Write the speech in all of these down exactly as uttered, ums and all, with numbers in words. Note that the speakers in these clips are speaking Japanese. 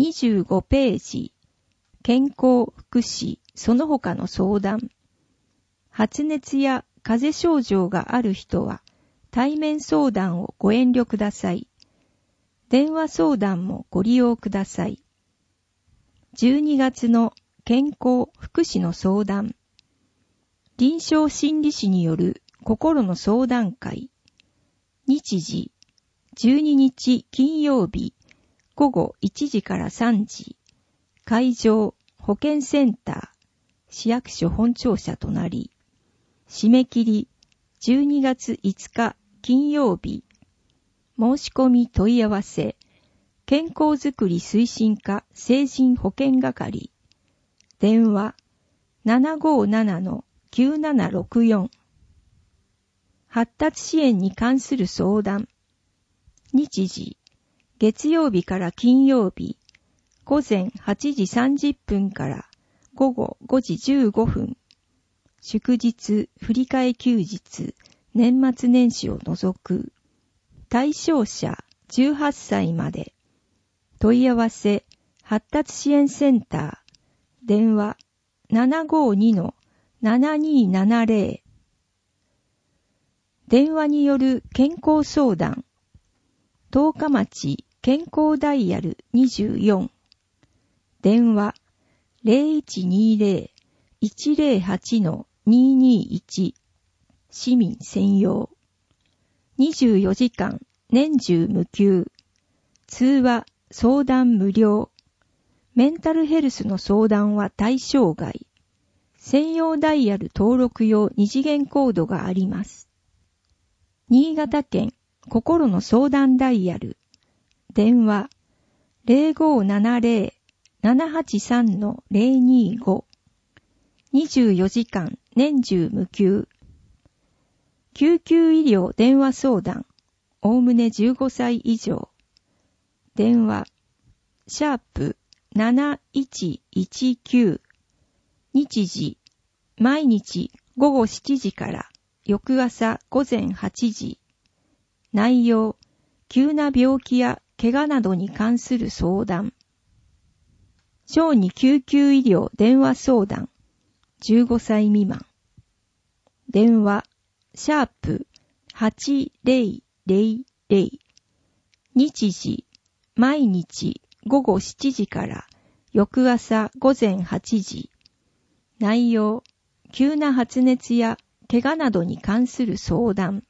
にじゅうごページ、健康福祉その他の相談。発熱や風邪症状がある人は対面相談をご遠慮ください。電話相談もご利用ください。じゅうにがつの健康福祉の相談。臨床心理士による心の相談会。日時、じゅうににち金曜日、ごごいちじからさんじ。会場、保健センター、市役所本庁舎となり、締め切り、じゅうにがついつか金曜日。申し込み問い合わせ、健康づくり推進課成人保健係。電話、ななごーななのきゅうななろくよん。発達支援に関する相談。日時、月曜日から金曜日、ごぜんはちじさんじゅっぷんからごごごじじゅうごふん。祝日、振り替え休日、年末年始を除く。対象者じゅうはっさいまで。問い合わせ、発達支援センター。電話、ななごーにのななにーななぜろ。電話による健康相談。十日町健康ダイヤルにじゅうよん。電話 ゼロいちにーぜろ いちぜろはち のにーにーいち。市民専用。にじゅうよじかん年中無休。通話、相談無料。メンタルヘルスの相談は対象外。専用ダイヤル登録用二次元コードがあります。新潟県心の相談ダイヤル。電話 ゼロごーななぜろ ななはちさん のゼロにーご。にじゅうよじかん年中無休。救急医療電話相談。おおむねじゅうごさい以上。電話、シャープなないちいちきゅう。日時、毎日ごごしちじから翌朝ごぜんはちじ。内容、急な病気や怪我などに関する相談。小児救急医療電話相談。じゅうごさい未満。電話、シャープはちぜろぜろぜろ。日時、毎日ごごしちじから翌朝ごぜんはちじ。内容、急な発熱や怪我などに関する相談。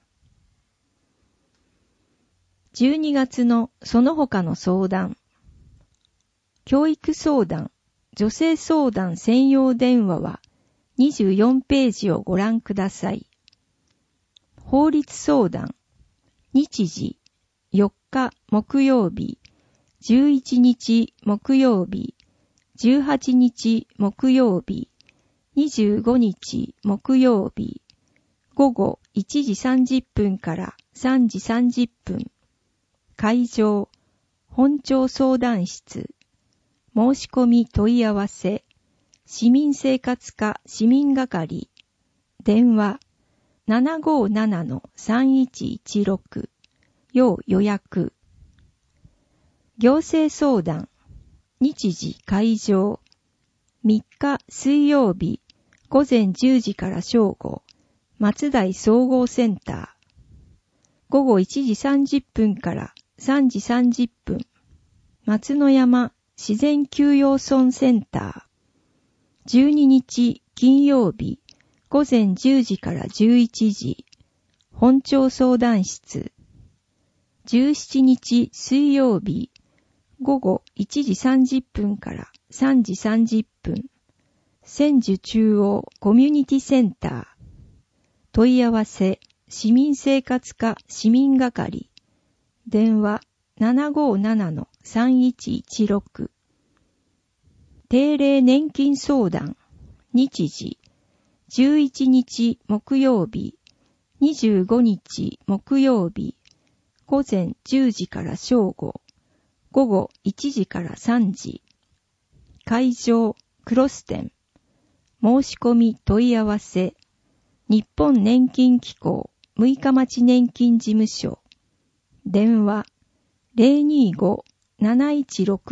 じゅうにがつのその他の相談。教育相談、女性相談専用電話はにじゅうよんページをご覧ください。法律相談。日時、よっか木曜日、じゅういちにち木曜日、じゅうはちにち木曜日、にじゅうごにち木曜日、ごごいちじさんじゅっぷんからさんじさんじゅっぷん。会場、本庁相談室。申し込み問い合わせ、市民生活課市民係。電話、ななごーななのさんいちいちろく。要予約。行政相談。日時会場。みっか水曜日、ごぜんじゅうじから正午。松台総合センター。ごごいちじさんじゅっぷんからさんじさんじゅっぷん。松の山自然休養村センター。じゅうににち金曜日、ごぜんじゅうじからじゅういちじ。本庁相談室。じゅうしちにち水曜日、ごごいちじさんじゅっぷんからさんじさんじゅっぷん。千住中央コミュニティセンター。問い合わせ、市民生活課市民係。電話、ななごーななのさんいちいちろく。定例年金相談。日時、じゅういちにち木曜日、にじゅうごにち木曜日、ごぜんじゅうじから正午、ごごいちじからさんじ。会場、クロス店。申し込み問い合わせ、日本年金機構六日町年金事務所。電話、ゼロにーごーなないちろくの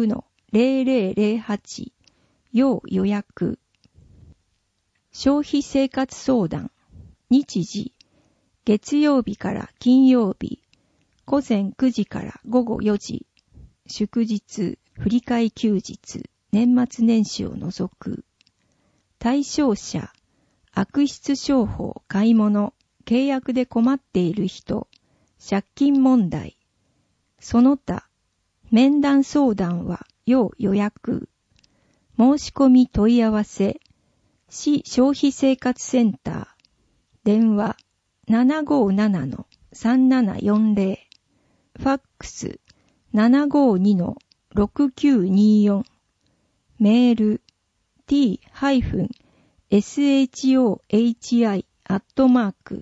ゼロゼロゼロはち 要予約。消費生活相談。日時。月曜日から金曜日。午前くじから午後よじ。祝日、振り替え休日、年末年始を除く。対象者。悪質商法、買い物、契約で困っている人、借金問題。その他、面談相談は要予約。申し込み問い合わせ、市消費生活センター、電話 ななごーななのさんななよんゼロ、ファックス ななごーにのろくきゅうによん、メール t-shohi アットマーク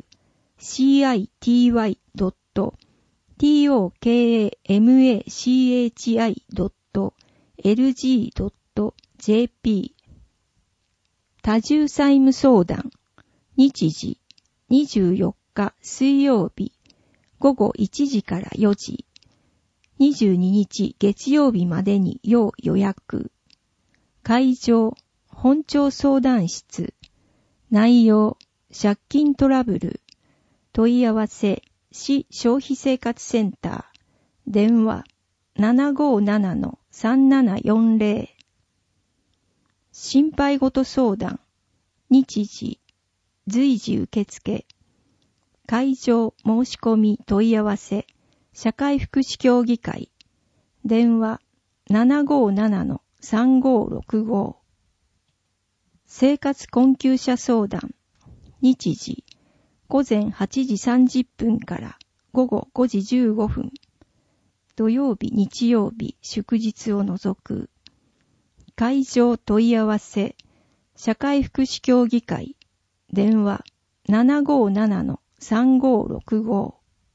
city-tokamachi.lg.jp 多重債務相談。日時にじゅうよっか水曜日午後いちじからよじ。にじゅうににち月曜日までに要予約。会場本庁相談室。内容借金トラブル。問い合わせ市消費生活センター。電話 ななごーななのさんななよんゼロ。心配事相談。日時随時受付。会場申し込み問い合わせ社会福祉協議会。電話 ななごーななのさんごーろくご。生活困窮者相談。日時午前はちじさんじゅっぷんから午後ごじじゅうごふん。土曜日、日曜日、祝日を除く。会場問い合わせ社会福祉協議会。電話 ななごーななのさんごーろくご。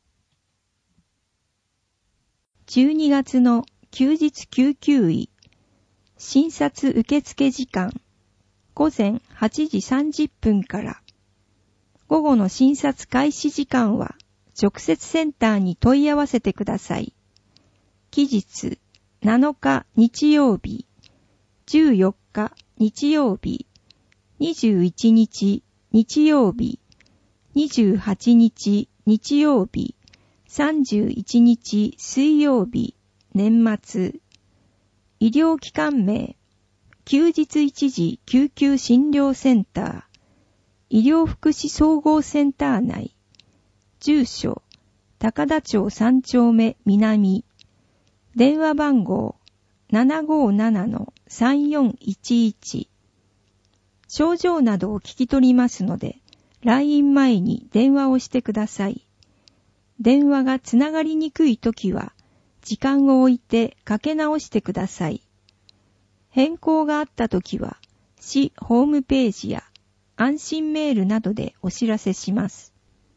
じゅうにがつの休日救急医。診察受付時間。午前はちじさんじゅっぷんから。午後の診察開始時間は直接センターに問い合わせてください。期日なのか日曜日、じゅうよっか日曜日、にじゅういちにち日曜日、にじゅうはちにち日曜日、さんじゅういちにち水曜日、年末。医療機関名、休日一時救急診療センター、医療福祉総合センター内。住所、高田町さんちょうめ南。電話番号 ななごーななのさんよんいちいち。症状などを聞き取りますので、来院前に電話をしてください。電話がつながりにくいときは、時間を置いてかけ直してください。変更があったときは、市ホームページや安心メールなどでお知らせします。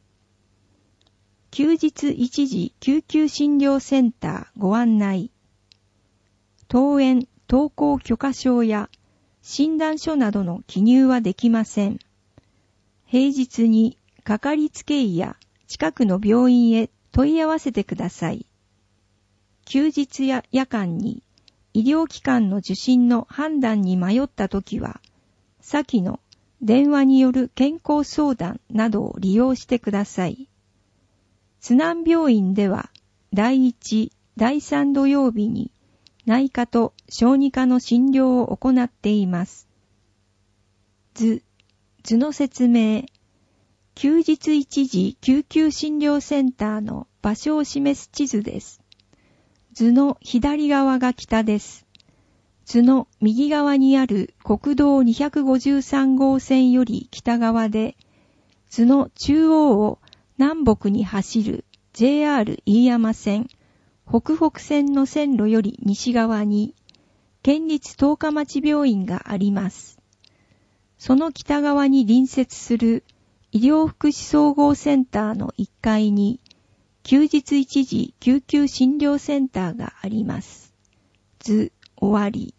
休日一時救急診療センターご案内。登園・登校許可証や診断書などの記入はできません。平日にかかりつけ医や近くの病院へ問い合わせてください。休日や夜間に医療機関の受診の判断に迷ったときは、先の電話による健康相談などを利用してください。津南病院ではだいいち、だいさん土曜日に内科と小児科の診療を行っています。図、図の説明。休日一時救急診療センターの場所を示す地図です。図の左側が北です。図の右側にある国道にひゃくごじゅうさんごうせんより北側で、図の中央を南北に走る ジェイアール 飯山線、北北線の線路より西側に、県立十日町病院があります。その北側に隣接する医療福祉総合センターのいっかいに、休日一時救急診療センターがあります。図、終わり。